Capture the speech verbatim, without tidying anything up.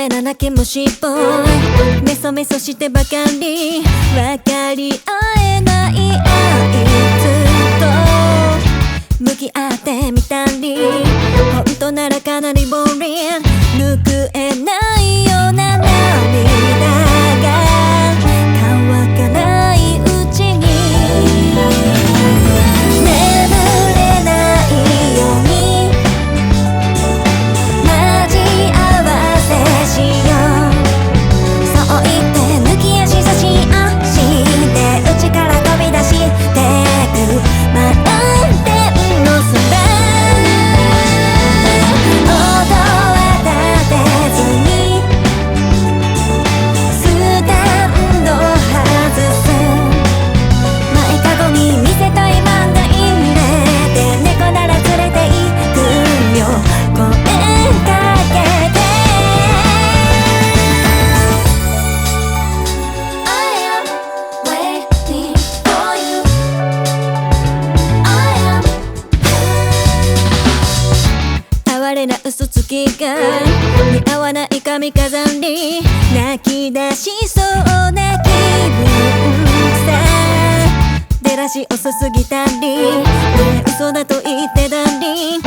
麗な泣き虫っぽいメソメソしてばかり分かり合えないあいつと向き合ってみたり本当ならかなりボーリング拭えないような涙が乾かないうちに眠れないようにマジ合わせしようそう言って抜き足差し足で内から飛び出してく満天の空音は立てずにスタンド外す前かごに見せたい漫画入れて猫なら連れて行くよ声かけて I am waiting for you I am 哀れな嘘つきが似合わない髪飾り泣き出しそうな気分さ出だし遅すぎたりね嘘だと言ってたり